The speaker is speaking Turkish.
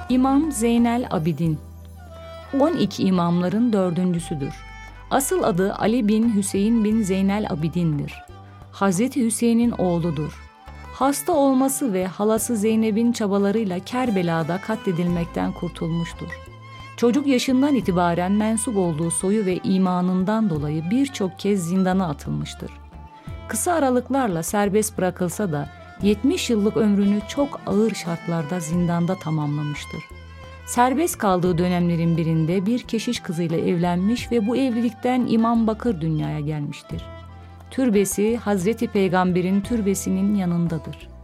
İmam Zeynel Abidin 12 imamların dördüncüsüdür. Asıl adı Ali bin Hüseyin bin Zeynel Abidin'dir. Hazreti Hüseyin'in oğludur. Hasta olması ve halası Zeynep'in çabalarıyla Kerbela'da katledilmekten kurtulmuştur. Çocuk yaşından itibaren mensup olduğu soyu ve imanından dolayı birçok kez zindana atılmıştır. Kısa aralıklarla serbest bırakılsa da 70 yıllık ömrünü çok ağır şartlarda zindanda tamamlamıştır. Serbest kaldığı dönemlerin birinde bir keşiş kızıyla evlenmiş ve bu evlilikten İmam Bakır dünyaya gelmiştir. Türbesi Hazreti Peygamber'in türbesinin yanındadır.